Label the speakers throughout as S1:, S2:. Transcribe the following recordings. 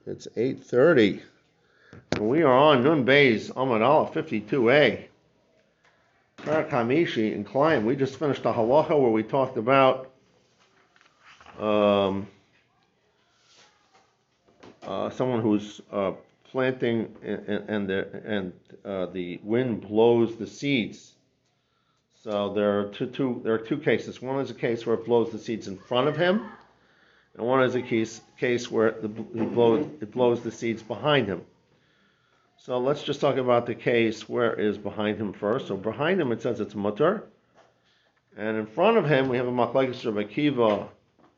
S1: It's 8:30. And we are on Nun Beis Amud Aleph 52a. Parak Hamishi in Klein. We just finished a halacha where we talked about someone who's planting and the wind blows the seeds. So there are two cases. One is a case where it blows the seeds in front of him, and one is a case where it blows the seeds behind him. So let's just talk about the case where it is behind him first. So behind him it says it's mutter, and in front of him we have a machlekes Rabbi Akiva.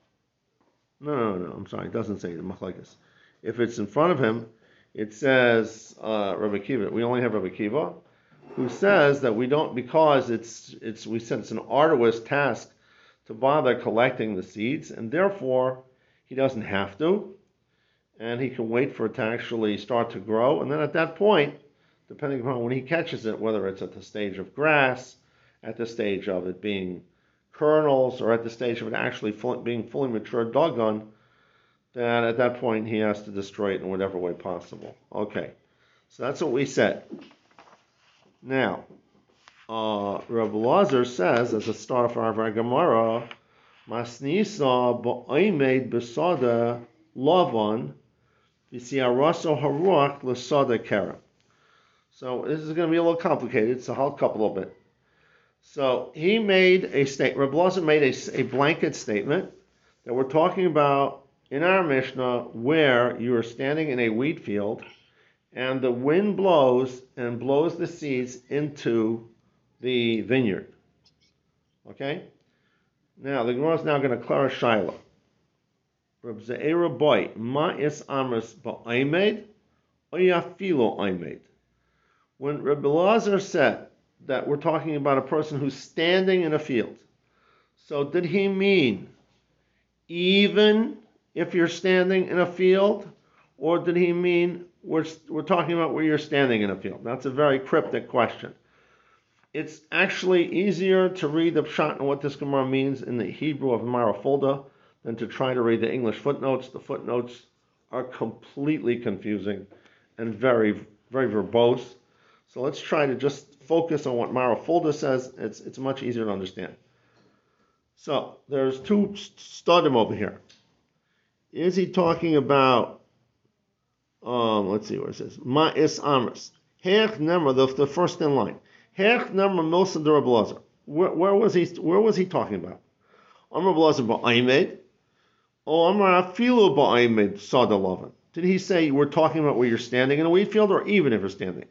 S1: No. I'm sorry, it doesn't say the machlekes. If it's in front of him, it says Rabbi Akiva. We only have Rabbi Akiva, who says that we don't, because we said it's an arduous task to bother collecting the seeds, and therefore he doesn't have to, and he can wait for it to actually start to grow, and then at that point, depending upon when he catches it, whether it's at the stage of grass, at the stage of it being kernels, or at the stage of it actually being fully mature doggone, then at that point he has to destroy it in whatever way possible. Okay, so that's what we said. Now, Rabbi Lazar says, as a start for our Gemara, Masnisa ba'omed besada lavan v'siaraso haruach l'sada kera. So this is going to be a little complicated, so I'll couple a little bit. So he made a statement, Rabbi Lazar made a blanket statement that we're talking about in our Mishnah where you are standing in a wheat field and the wind blows and blows the seeds into the vineyard. Okay? Now, the Gemara is now going to clarify Shaila. Reb Ze'era boy, ma is amras ba'aymed, oyafilo aymed. When Rabbi Lazar said that we're talking about a person who's standing in a field, so did he mean even if you're standing in a field, or did he mean we're talking about where you're standing in a field? That's a very cryptic question. It's actually easier to read the pshat and what this Gemara means in the Hebrew of Marafulda than to try to read the English footnotes. The footnotes are completely confusing and very, very verbose. So let's try to just focus on what Marafulda says. It's much easier to understand. So there's two studim over here. Is he talking about, let's see where it says, Ma is amras. Hech nemra, the first in line. Hech nemra milsa de Rabbi Lazar. Where was he talking about? Amar Rabbi Lazar ba'aymed, or Amar afilu ba'aymed sada lavan. Did he say we're talking about where you're standing in a wheat field, or even if you're standing?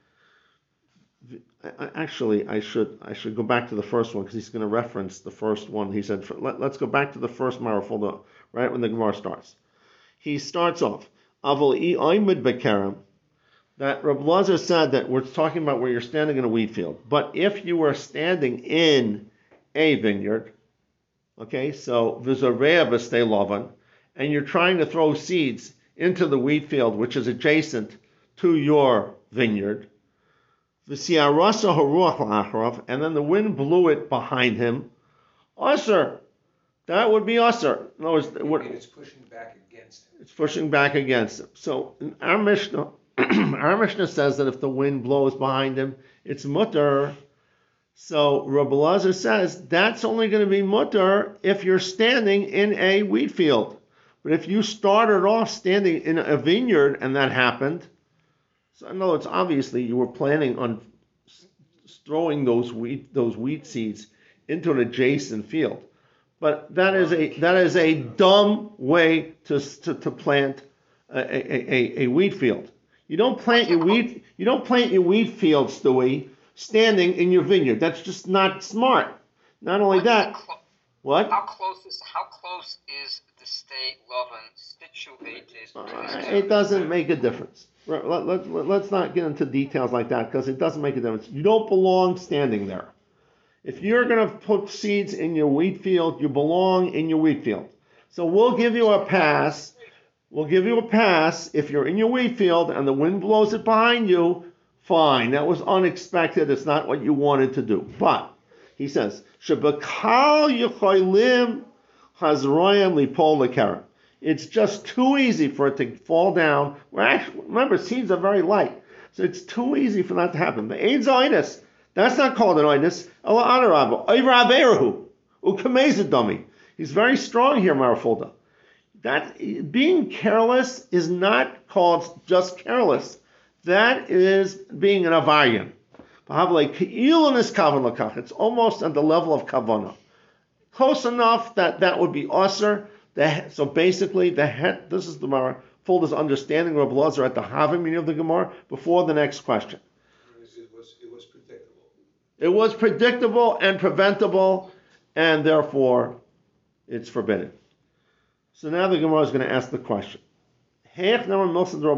S1: Actually, I should go back to the first one because he's going to reference the first one. He said, let's go back to the first Marafulda, right when the Gemara starts. He starts off, Avol i'aymed bekerem, that Rabbi Lazar said that we're talking about where you're standing in a wheat field. But if you were standing in a vineyard, okay, so v'zoreya b'stei lavan, and you're trying to throw seeds into the wheat field, which is adjacent to your vineyard, v'siarasa haruach la'acharav, and then the wind blew it behind him, asur, that would be asur. In other words,
S2: it's pushing back against him.
S1: It's pushing back against him. So in our Mishnah, our Mishnah says that if the wind blows behind him, it's mutter. So Rabbi Lazar says that's only going to be mutter if you're standing in a wheat field. But if you started off standing in a vineyard and that happened, so in other words, obviously you were planning on throwing those wheat seeds into an adjacent field. But that is a dumb way to plant a wheat field. You don't plant your wheat fields, Stewie, standing in your vineyard. That's just not smart. Not only that, what?
S3: How close is the state Lovin situated?
S1: It doesn't make a difference. Let's not get into details like that because it doesn't make a difference. You don't belong standing there. If you're going to put seeds in your wheat field, you belong in your wheat field. So we'll give you a pass. We'll give you a pass if you're in your wheat field and the wind blows it behind you. Fine, that was unexpected. It's not what you wanted to do. But he says, "Shebakal yichaylim hazroyim lipol lekara." It's just too easy for it to fall down. Well, actually, remember, seeds are very light, so it's too easy for that to happen. The ain't oinus. That's not called an oinus. He's very strong here, Marafulda. That being careless is not called just careless. That is being an avarian. It's almost at the level of kavana. Close enough that that would be usher. So basically, this is the Gemara Fulda's understanding of Rabbi Lazar at the Havim meaning of the Gemara before the next question.
S2: It was predictable.
S1: It was predictable and preventable, and therefore it's forbidden. So now the Gemara is going to ask the question. Shouldn't it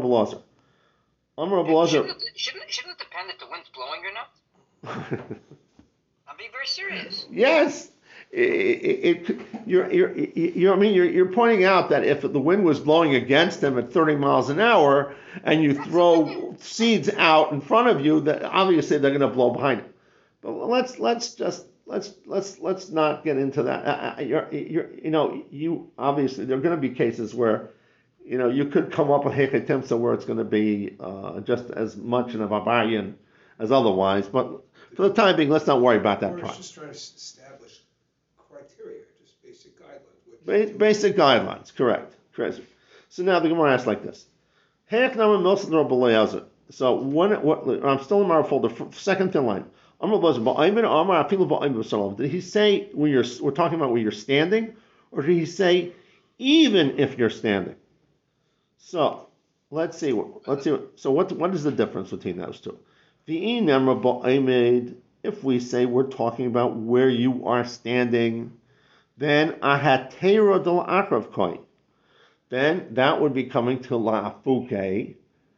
S3: depend if the wind's blowing or not? I'm being very serious.
S1: Yes. You're pointing out that if the wind was blowing against them at 30 miles an hour and you throw seeds out in front of you, that obviously they're going to blow behind it. But let's not get into that. You obviously there are going to be cases where you could come up with Hechet Timsa where it's going to be just as much an Avarian as otherwise. But for the time being, let's not worry about that part.
S2: Just trying to establish criteria, just basic guidelines.
S1: Basic guidelines, correct. So now the Gemara asks like this. So I'm still in my folder, second thin line. Did he say we're talking about when you're standing, or did he say even if you're standing? So let's see. So what is the difference between those two? If we say we're talking about where you are standing, then ahatera del akrav koi. Then that would be coming to la'afuke.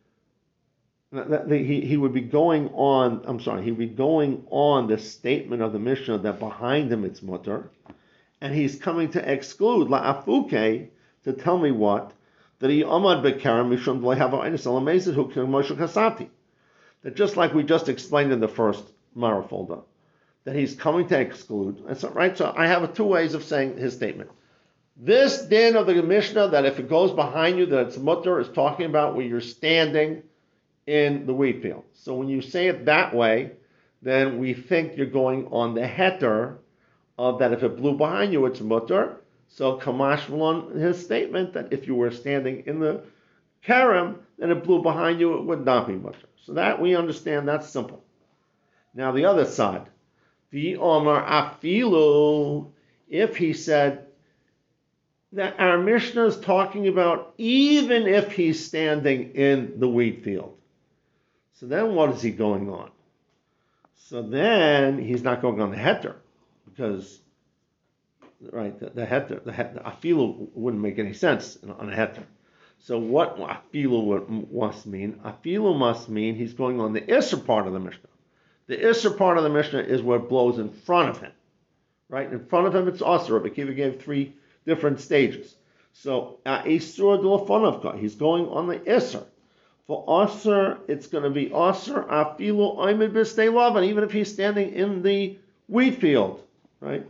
S1: He would be going on. He would be going on the statement of the Mishnah that behind him it's mutter, and he's coming to exclude la'afuke to tell me what that he amad bekarem mishum d'le'hava alamesid hu k'moshe kasati. That just like we just explained in the first Marafolda, that he's coming to exclude. That's right. So I have two ways of saying his statement. This din of the Mishnah that if it goes behind you that it's mutter is talking about where you're standing in the wheat field. So when you say it that way, then we think you're going on the heter of that if it blew behind you, it's mutter. So Kamash Malon, his statement that if you were standing in the karam, then it blew behind you, it would not be mutter. So that we understand, that's simple. Now the other side, the Omar Afilu, if he said that our Mishnah is talking about even if he's standing in the wheat field. So then what is he going on? So then he's not going on the heter, because the heter, the afilu wouldn't make any sense on a heter. So what afilu must mean? Afilu must mean he's going on the isser part of the Mishnah. The isser part of the Mishnah is where it blows in front of him. Right? In front of him it's asur. Rabbi Kiva gave three different stages. So isur d'lefanavka, he's going on the isser. For asur, it's going to be asur afilu oimid b'stei lavan, even if he's standing in the wheat field. Right?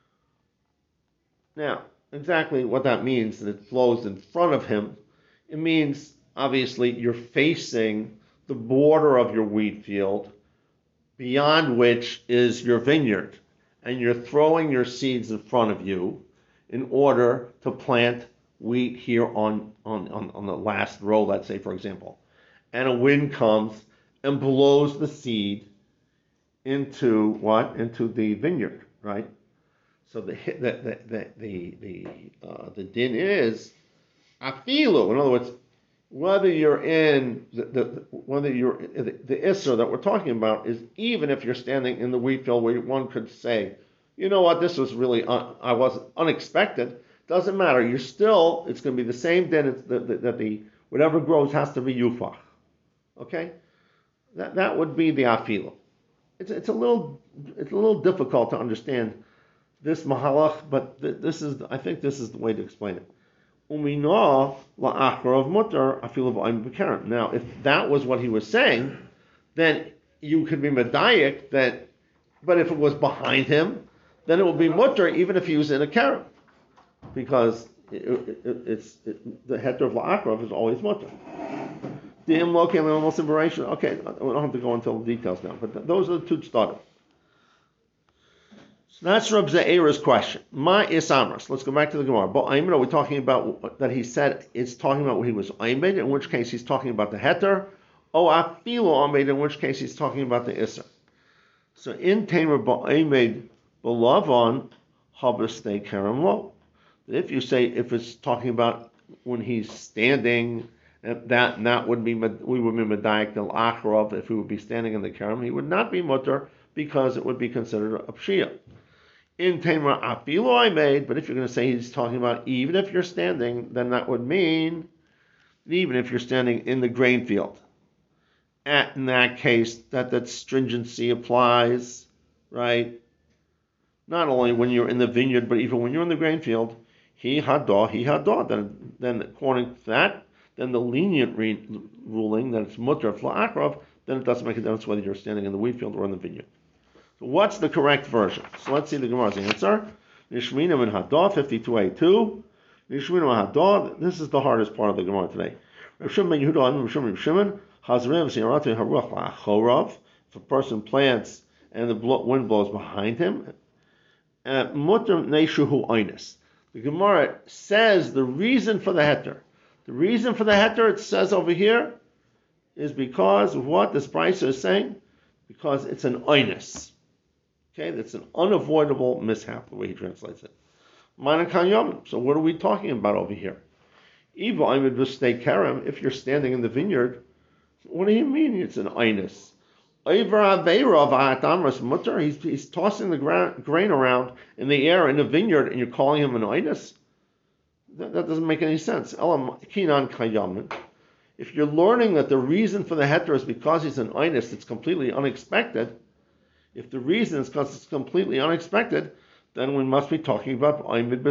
S1: Now, exactly what that means, that it flows in front of him, it means, obviously, you're facing the border of your wheat field, beyond which is your vineyard, and you're throwing your seeds in front of you in order to plant wheat here on the last row, let's say, for example. And a wind comes and blows the seed into what? Into the vineyard, right? So the din is afilu. In other words, whether you're in the isser that we're talking about is even if you're standing in the wheat field where one could say, you know what, this was really I wasn't unexpected. Doesn't matter. You're still. It's going to be the same din. It's that the whatever grows has to be yufach. Okay, that would be the afilu. It's a little difficult to understand this mahalach, but I think this is the way to explain it. Now, if that was what he was saying, then you could be medayik that. But if it was behind him, then it would be mutter even if he was in a karam, because the heter of la'akrav is always mutter. The imloki and almost liberation. Okay, we don't have to go into the details now, but those are the two started. So that's Reb Ze'era's question. Ma is amras. Let's go back to the Gemara. But Aimed, are we talking about that he said it's talking about when he was Aimed, in which case he's talking about the heter, or afilu Aimed, in which case he's talking about the Isser. So in Tamer Ba'aimed B'Lavan Habastei Kerem Lo. If you say if it's talking about when he's standing, that would be we would be Medayik Del Achrov. If he would be standing in the Kerem, he would not be mutter because it would be considered a pshia. In Tamer Afilu I made, but if you're going to say he's talking about even if you're standing, then that would mean even if you're standing in the grain field. In that case, that stringency applies, right? Not only when you're in the vineyard, but even when you're in the grain field. He hadah. Then according to that, then the lenient ruling that it's mutter fla'akrav, then it doesn't make a difference whether you're standing in the wheat field or in the vineyard. So what's the correct version? So let's see the Gemara's answer. Nishminim in Hadah, 52a2. Nishminim Hadah. This is the hardest part of the Gemara today. Rav Shimon ben Yehuda and Rav Shimon ben Shimon. If a person plants and the wind blows behind him, the Gemara says the reason for the heter. The reason for the heter, it says over here, is because of what this Brisa is saying, because it's an oinus. Okay, that's an unavoidable mishap, the way he translates it. So what are we talking about over here? If you're standing in the vineyard, what do you mean it's an oinus? He's tossing the grain around in the air in the vineyard, and you're calling him an oinus? That doesn't make any sense. If you're learning that the reason for the heter is because he's an oinus, it's completely unexpected. If the reason is because it's completely unexpected, then we must be talking about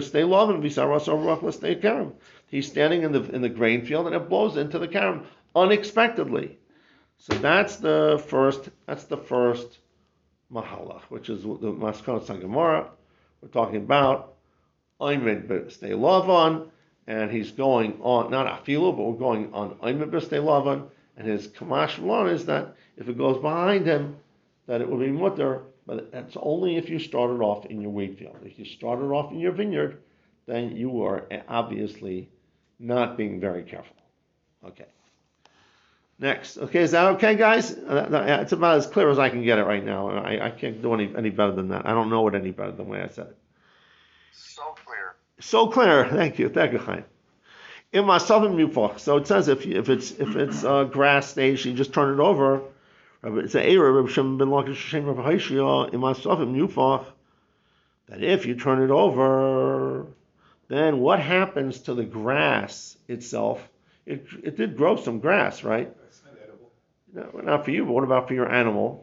S1: he's standing in the grain field and it blows into the karam unexpectedly. So that's the first mahalach, which is the Maskanot Gemara. We're talking about Oimed B'Stei Lavan, and he's going on, not Afilu, but we're going on Oimed B'Stei Lavan, and his Kamash V'lon is that if it goes behind him, that it will be mutter, but that's only if you started off in your wheat field. If you started off in your vineyard, then you are obviously not being very careful. Okay. Next. Okay, is that okay, guys? It's about as clear as I can get it right now. I can't do any better than that. I don't know it any better than the way I said it.
S3: So clear.
S1: So clear. Thank you. Thank you, Chaim. In my southern mufach, so it says if it's grass stage, you just turn it over. It's an error. Rabbi Shimon ben Lakish Rabbi Haishia in my southern mufach that if you turn it over, then what happens to the grass itself? It did grow some grass, right?
S2: That's not edible.
S1: No, not for you, but what about for your animal?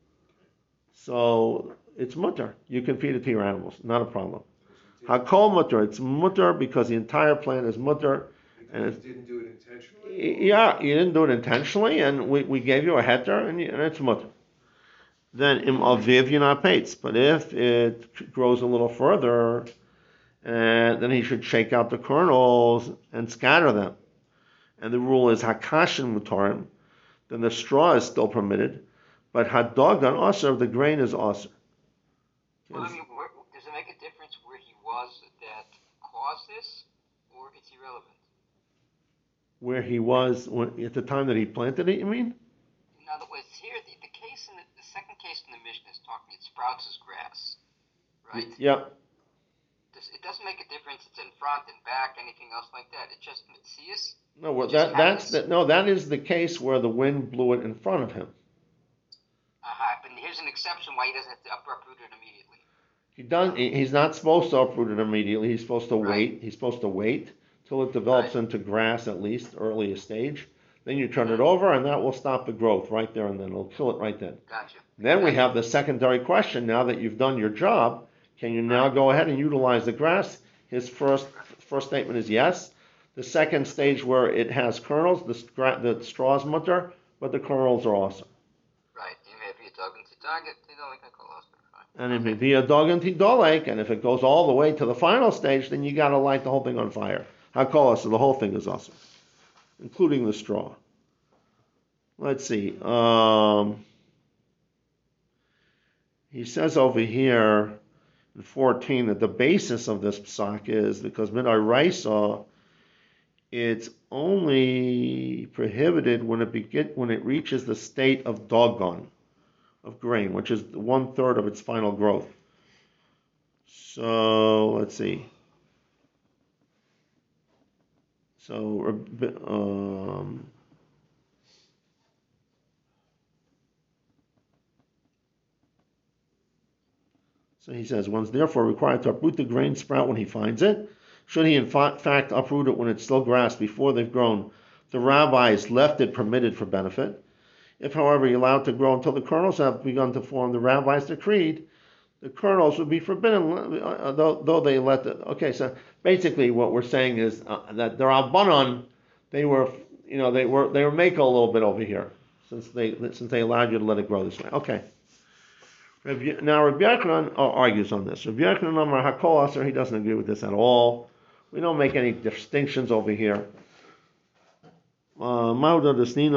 S1: So it's mutter. You can feed it to your animals, not a problem. Hakol mutter. It's mutter because the entire plant is mutter.
S2: And you didn't do it intentionally?
S1: Yeah, you didn't do it intentionally, and we gave you a heter, and it's mutter. Then im aviv you're not pates. But if it grows a little further, then he should shake out the kernels and scatter them. And the rule is hakashin mutarim, then the straw is still permitted, but hadagan aser, the grain is aser.
S3: Well, I mean, does it make a difference where he was that caused this, or it's irrelevant?
S1: Where he was at the time that he planted it, you mean?
S3: In other words, here, the case in the second case in the Mishnah is talking, it sprouts as grass, right?
S1: Yeah.
S3: It doesn't make a difference. It's in front and back, anything else like that. It's just mitzias.
S1: No, well, that is the case where the wind blew it in front of him.
S3: But here's an exception why he doesn't have to uproot it immediately.
S1: He's not supposed to uproot it immediately. He's supposed to
S3: Right.
S1: wait. He's supposed to wait till it develops into grass, at least earliest stage. Then you turn it over, and that will stop the growth right there, and then it'll kill it right then.
S3: Gotcha.
S1: Then we have the secondary question. Now that you've done your job, can you now go ahead and utilize the grass? His first statement is yes. The second stage where it has kernels, the straw is mutter, but the kernels are awesome.
S3: Right. You may be a dog into target. They don't like a colostomy.
S1: And if it be a dog and tidolek, and if it goes all the way to the final stage, then you got to light the whole thing on fire. Hakola, so the whole thing is awesome, including the straw. Let's see. He says over here in 14 that the basis of this psak is because midai raisa, it's only prohibited when it reaches the state of dogon, of grain, which is 1/3 of its final growth. So let's see. So so he says, one's therefore required to uproot the grain sprout when he finds it. Should he in fact uproot it when it's still grass before they've grown, the rabbis left it permitted for benefit. If, however, he allowed to grow until the kernels have begun to form, the rabbis decreed the kernels would be forbidden, though they let the. Okay, so basically, what we're saying is that the Rabbanon, they were make a little bit over here since they allowed you to let it grow this way. Okay. Now Rabbi Yochanan argues on this. Rabbi Yochanan Amar Hakol Aser, he doesn't agree with this at all. We don't make any distinctions over here. What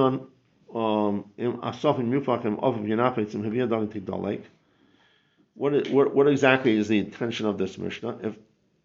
S1: exactly is the intention of this Mishnah? If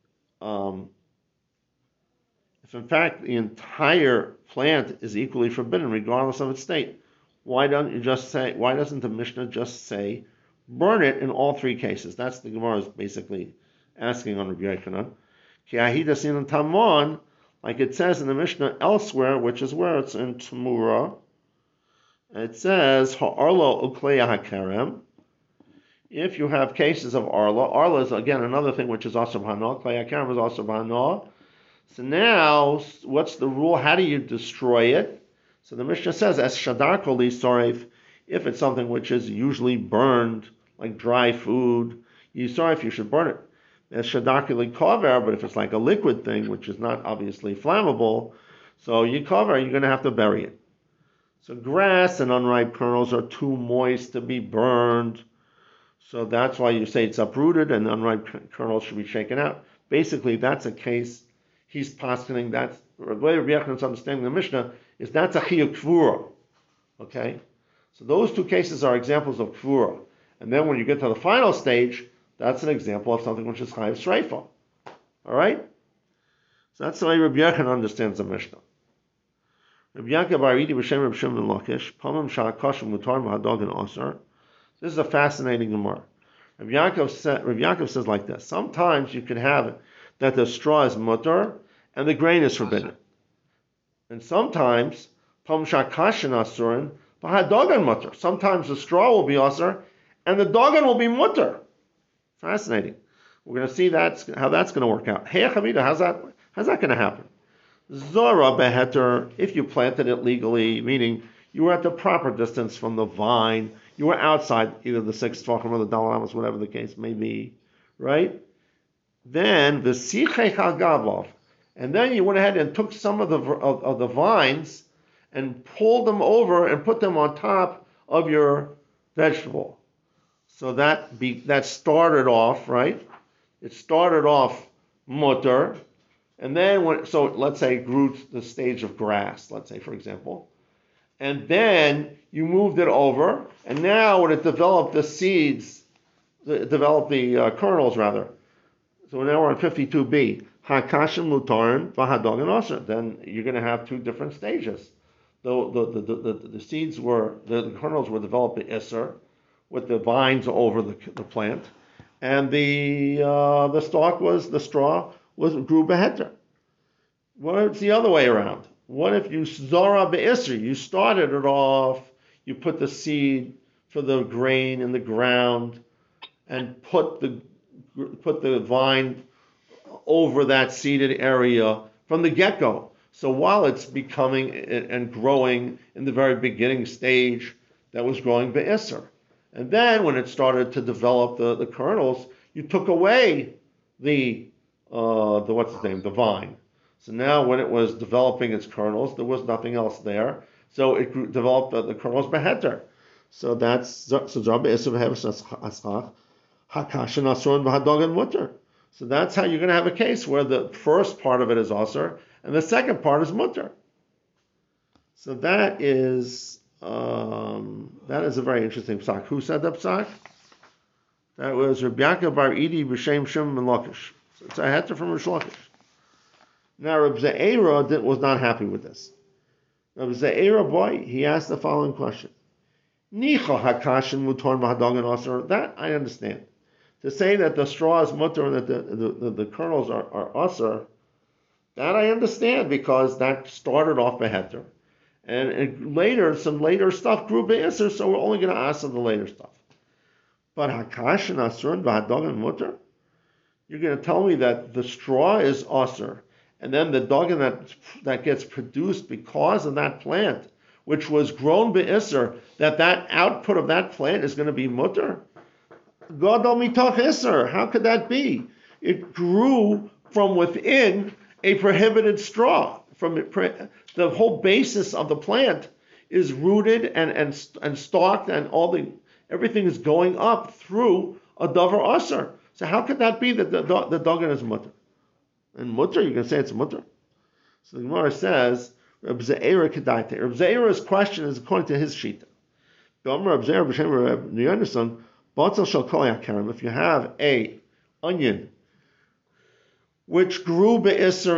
S1: in fact the entire plant is equally forbidden, regardless of its state, why doesn't the Mishnah just say burn it in all three cases? That's the Gemara is basically asking on Rabbi Yochanan. Ki ahidas in tamon, like it says in the Mishnah elsewhere, which is where it's in Tamura. It says ha'arlo ukleya hakerem. If you have cases of arla is again another thing which is asur hana. Kleya hakerem is asur hana. So now, what's the rule? How do you destroy it? So the Mishnah says, as shadar koli sorif, if it's something which is usually burned, like dry food, you should burn it. As shadar koli kover, but if it's like a liquid thing, which is not obviously flammable, so you're going to have to bury it. So grass and unripe kernels are too moist to be burned, so that's why you say it's uprooted and the unripe kernels should be shaken out. Basically, that's a case. He's positing that the way Rabbi Yochanan's understanding the Mishnah is that's a chiyuv kvura. Okay, so those two cases are examples of kvura, and then when you get to the final stage, that's an example of something which is chayiv shreifa. All right, so that's the way Rabbi Yochanan understands the Mishnah. Rabbi Yaakov Aridi b'shem Rabbi Shimon Lakish pamim sha'akashim mutar v'hadog and asar. This is a fascinating Gemara. Rabbi Yaakov says like this: sometimes you could have it that the straw is mutar and the grain is forbidden. And sometimes, sometimes the straw will be asr and the dogan will be mutar. Fascinating. We're going to see how that's going to work out. Hey, Chavida, how's that going to happen? Zora beheter, if you planted it legally, meaning you were at the proper distance from the vine, you were outside either the 6 tvachim or the dalamos, whatever the case may be, right? Then the sichei chagavov, and then you went ahead and took some of the vines and pulled them over and put them on top of your vegetable. So that started off, right? It started off mutter, and then let's say it grew to the stage of grass, let's say for example, and then you moved it over, and now when it developed the seeds, developed the kernels rather. So now we're on 52b. Hakashim mutarin v'hadog and asher. Then you're going to have two different stages. The seeds the kernels were developed by Isser, with the vines over the plant, and the straw grew beheter. What if it's the other way around? What if you zara be'isser? You started it off, you put the seed for the grain in the ground, and put the vine over that seeded area from the get-go. So while it's becoming and growing in the very beginning stage, that was growing be'isser. And then when it started to develop the kernels, you took away the vine. So now when it was developing its kernels, there was nothing else there. So it developed the kernels beheter. So that's so be'isser v'heves aschach. Hakashan Asur v'Hadogan Mutter. So that's how you're going to have a case where the first part of it is Asur and the second part is Mutter. So that is a very interesting psak. Who said that psak? That was Rabbi Yaakov bar Idi b'shem Shimon ben Lakish. So it's a heter from Rish Lakish. Now Rabbi Ze'era was not happy with this. Rabbi Ze'era, boy, he asked the following question. Nicha hakashin mutar v'hadogan asur. That I understand. To say that the straw is mutar and that the kernels are asur, that I understand because that started off beheter. And later, some later stuff grew be'isr, so we're only going to ask the later stuff. But hakashin asur v'hadogan mutar? You're going to tell me that the straw is asur, and then the dogan that gets produced because of that plant, which was grown be'isr, that output of that plant is going to be mutar? Gadol mitoch isr. How could that be? It grew from within a prohibited straw. The whole basis of the plant is rooted and stalked, and everything is going up through a davar asr. So how could that be that the dogan is mutar? And mutar, you can say it's mutar. So the Gemara says, Reb Ze'era kedaite. Reb Ze'era's question is according to his shita. If you have a onion which grew be'isr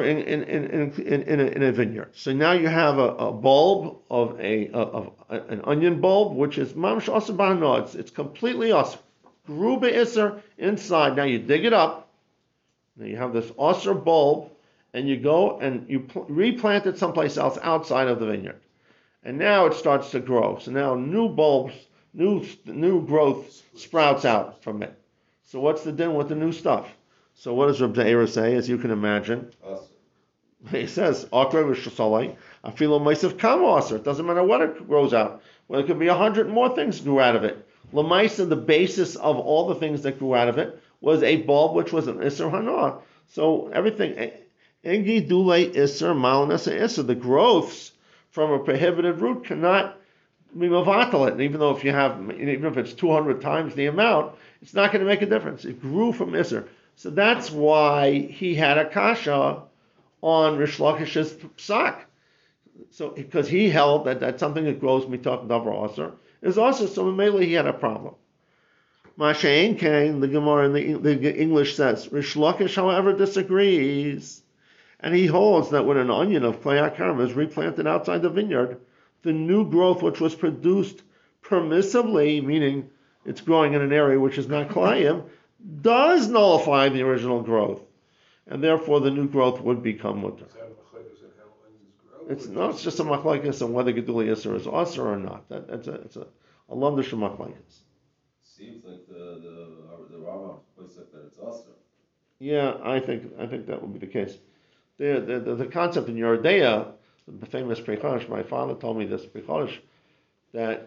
S1: in a vineyard, so now you have a bulb of an onion bulb which is mamash asr b'hano. It's completely asr. Grew be'isr inside. Now you dig it up. Now you have this asr bulb, and you go and you replant it someplace else outside of the vineyard, and now it starts to grow. So now new bulbs. New growth sprouts out from it. So what's the din with the new stuff? So what does Reb Ze'era say, as you can imagine?
S4: Awesome.
S1: He says, I feel a ma'asav kama aser. It doesn't matter what it grows out. Well, it could be 100 more things grew out of it. L'maisa, the basis of all the things that grew out of it was a bulb which was an isser hana. So everything, engi dule isser malnesa isser. The growths from a prohibited root cannot be mavatal it. Even though even if it's 200 times the amount, it's not going to make a difference. It grew from isser. So that's why he had a kasha on Rish Lakish's psak. So because he held that something that grows mitak davar aser is also, so mainly he had a problem. Mashain Kane, the Gemara in the English says, Rish Lakish, however, disagrees, and he holds that when an onion of klei akarim is replanted outside the vineyard, the new growth which was produced permissibly, meaning it's growing in an area which is not klayim, does nullify the original growth, and therefore the new growth would become mutar.
S2: Is that a machlokes in how onions grow?
S1: It's just a machlokes on whether geduli isser is asr or not. It's a lundish machlokes.
S4: Seems like the Rambam puts it that it's also.
S1: Yeah, I think that would be the case. The concept in Yeridea, the famous Prechosh, my father told me this Prechosh, that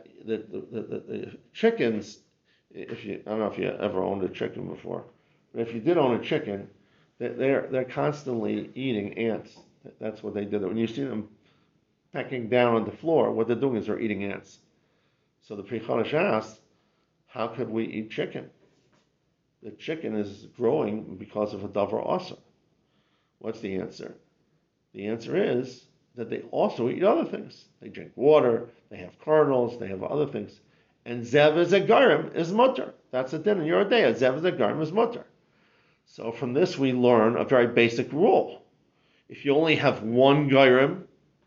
S1: the chickens, I don't know if you ever owned a chicken before, but if you did own a chicken, they're constantly eating ants. That's what they do. When you see them pecking down on the floor, what they're doing is they're eating ants. So the Prechosh asked, how could we eat chicken? The chicken is growing because of a davar asa. What's the answer? The answer is that they also eat other things. They drink water, they have kernels, they have other things. And zev is a garim is mutter. That's the din in your day. Zev is a garim is mutter. So from this we learn a very basic rule. If you only have one garim,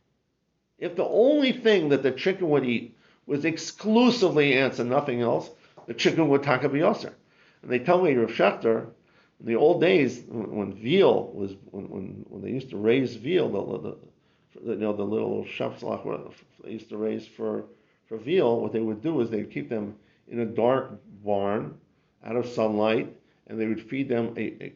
S1: if the only thing that the chicken would eat was exclusively ants and nothing else, the chicken would taka b'yoser. And they tell me, Rav Shechter, in the old days when veal was when they used to raise veal, the little shafzalach they used to raise for veal, what they would do is they'd keep them in a dark barn, out of sunlight, and they would feed them a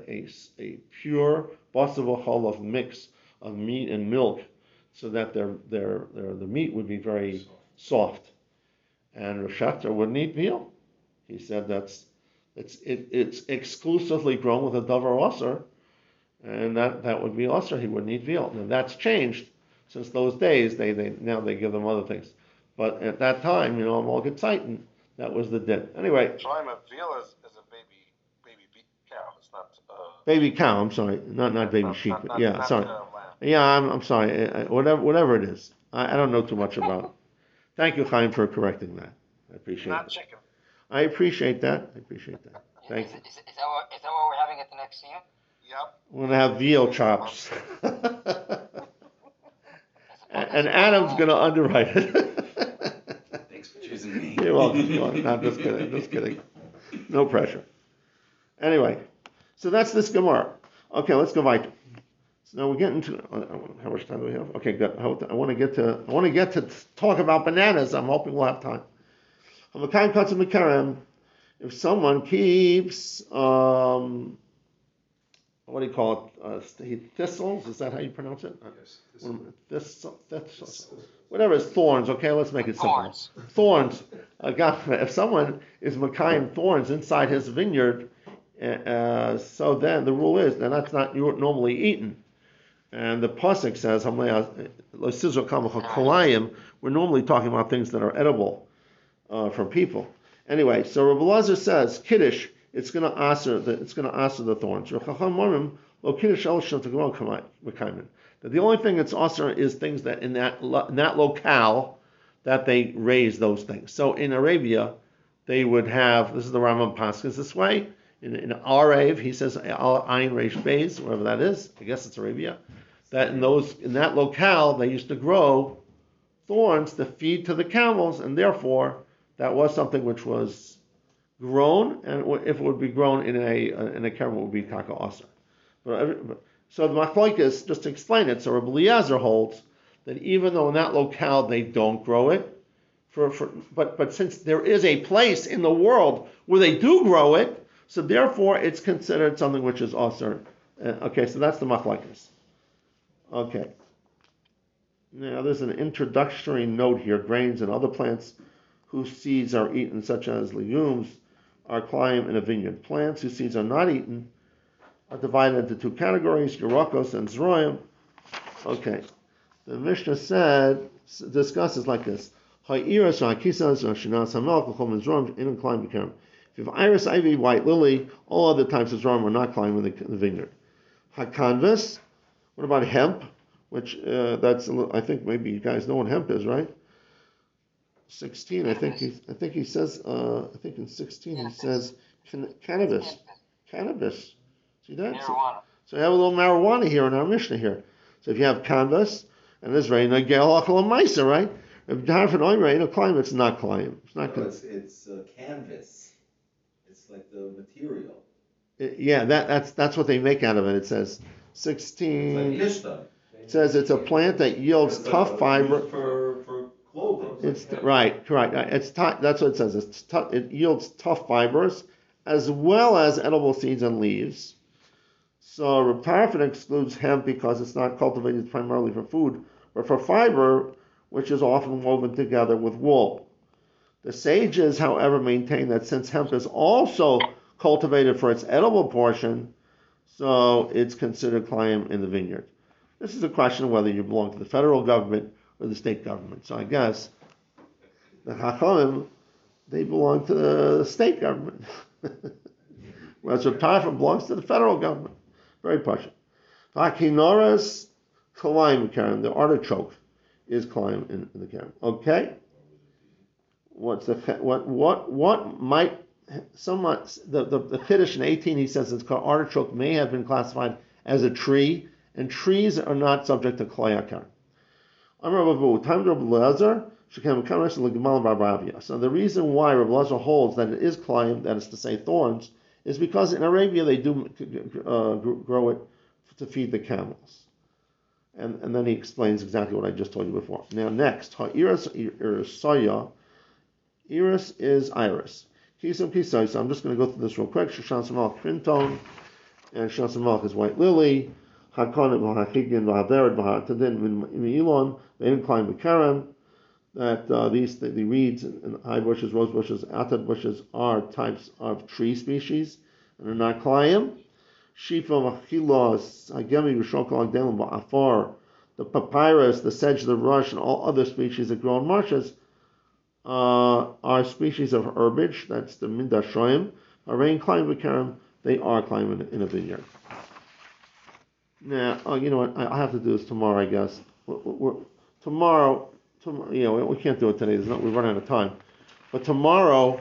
S1: pure basava chalav mix of meat and milk, so that the meat would be very soft. And Rav Shechter wouldn't eat veal. He said it's exclusively grown with a davar aser, and that would be aser. He wouldn't eat veal. Now that's changed since those days. They now they give them other things, but at that time, Malkat Titan, that was the din. Anyway,
S5: Shlomo, veal is a
S1: Baby cow, I'm sorry, not baby sheep, but yeah, sorry. Yeah, I'm sorry, whatever it is. I don't know too much about it. Thank you, Chaim, for correcting that. I appreciate it.
S5: chicken.
S1: I appreciate that. Thank
S3: Is,
S1: you.
S3: is that what we're having at the next scene?
S5: Yep.
S1: We're gonna have veal chops. And Adam's gonna underwrite it.
S4: Thanks for choosing me.
S1: You're welcome. No, I'm just kidding. No pressure. Anyway, so that's this Gemara. Okay, let's go weiter. So now we're getting to how much time do we have? Okay, good. I want to get to talk about bananas. I'm hoping we'll have time. If someone keeps what do you call it? Thistles? Is that how you pronounce it?
S2: Yes.
S1: Whatever it's thorns. Okay, let's make it simple. Thorns. If someone is makayim thorns inside his vineyard, so then the rule is that that's not normally eaten. And the pasuk says, we're normally talking about things that are edible from people. Anyway, so Rabbi Lazar says, Kiddush, it's going to answer the thorns. That the only thing that's also is things that in that locale that they raise those things. So in Arabia, they would have, this is the Rambam Paskas this way, in Arev, he says Al Ayin Reish Beis, wherever that is, I guess it's Arabia, that in that locale they used to grow thorns to feed to the camels, and therefore that was something which was grown, and if it would be grown in a camel, it would be taka aser. So the machlokes, just to explain it, so Rabbi Eliezer holds that even though in that locale they don't grow it, but since there is a place in the world where they do grow it, so therefore it's considered something which is aser. Okay, so that's the machlokes. Okay. Now there's an introductory note here: grains and other plants whose seeds are eaten, such as legumes, are climb in a vineyard. Plants whose seeds are not eaten are divided into two categories: Yerakos and Zroim. Okay. The Mishnah discusses like this. If you have iris, ivy, white lily, all other types of Zroim are not climbing in the vineyard. Hakanvas, what about hemp? Which I think maybe you guys know what hemp is, right? 16, I think he says, I think in 16 he says cannabis. Cannabis. See that?
S3: Marijuana.
S1: So you have a little marijuana here in our Mishnah here. So if you have canvas, and it's very nagel achal maisa, right? If you have an oimrein, climb, it's not climb. It's not good.
S4: It's canvas. It's like the material.
S1: Yeah, that's what they make out of it. It says 16.
S4: It's like
S1: It says it's a plant that yields tough fiber.
S4: For clothing.
S1: It's right, correct. That's what it says. It yields tough fibers as well as edible seeds and leaves. So Reb Tarfon excludes hemp because it's not cultivated primarily for food, but for fiber, which is often woven together with wool. The sages, however, maintain that since hemp is also cultivated for its edible portion, so it's considered climb in the vineyard. This is a question of whether you belong to the federal government or the state government. So I guess the Chachamim, they belong to the state government. Whereas Reb Tarfon belongs to the federal government. Very partial. Vakinoras kalayim karam. The artichoke is climb in the karam. Okay. What might somewhat the Kiddush in 18 he says it's called artichoke may have been classified as a tree, and trees are not subject to klayakar. So the reason why Rabbi Lazar holds that it is climb, that is to say thorns, is because in Arabia they do grow it to feed the camels. And then he explains exactly what I just told you before. Now next, iris is iris. Kisum kisai. So I'm just going to go through this real quick. Shoshan Samal Crinton, and Shoshan Samal is white lily. Hakonim v'hachigin v'haveret v'hatadin v'ilon. They didn't climb b'karem. That the reeds and high bushes, rose bushes, atad bushes are types of tree species and are not climb. Shifa v'chilos hagemi v'shokal agdelim v'afar. The papyrus, the sedge, the rush, and all other species that grow in marshes are species of herbage. That's the mindashoim. Arain climb b'karem. They are climbing in a vineyard. Nah, oh, you know what? I have to do this tomorrow, I guess. Tomorrow, we can't do it today. We're running out of time. But tomorrow,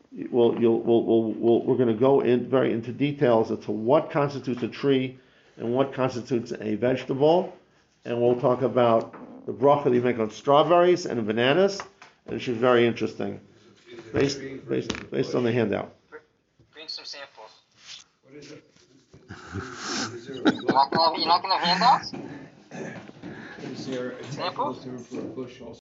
S1: we're going to go in very into details as to what constitutes a tree and what constitutes a vegetable, and we'll talk about the bracha that you make on strawberries and bananas, and it should be very interesting,
S2: Is it a tree versus a
S1: based on the
S2: bush?
S1: handout.
S3: Bring some samples.
S2: What is it? Is there a
S3: You're not gonna have handouts?
S2: Is there a
S3: Samples?
S2: technical term for a bush also?